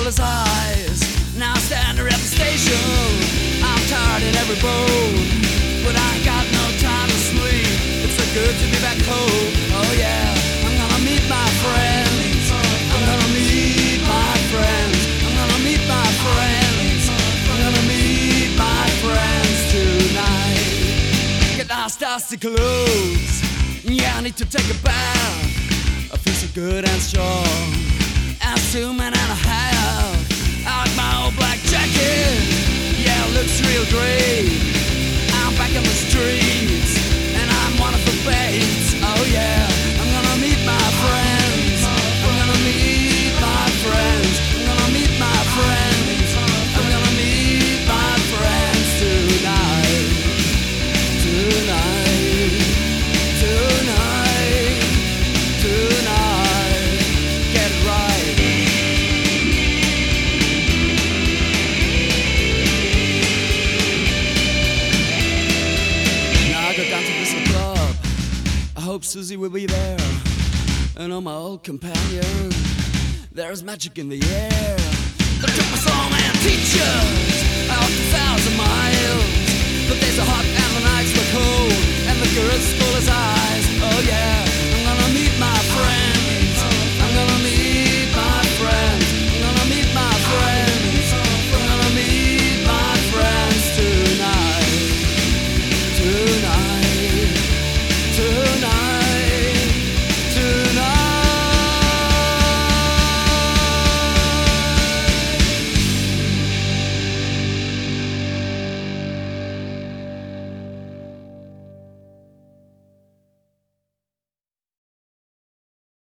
stole his eyes. Now I stand at the station. I'm tired in every bone, but I ain't got no time to sleep. It's so good to be back home. Oh yeah, I'm gonna meet my friends. I'm gonna meet my friends. I'm gonna meet my friends. I'm gonna meet my friends tonight. Get nice dusty clothes. Yeah, I need to take a bath. I feel so good and strong. And 2 minutes and a half. I like my old black jacket. Yeah, it looks real great. I'm back in the streets, and I'm one of the babes. Oh yeah, I'm gonna meet my friends. I'm gonna meet my friends. I'm gonna meet my friends. I'm gonna meet my friends tonight. Tonight. Tonight. Tonight. Get it right. Now I go down to this club. I hope Susie will be there, and all my old companion. There's magic in the air. They took my song and teachers out 1,000 miles. But there's a hot and the nights were cold, and the girls stole his eyes. Oh yeah.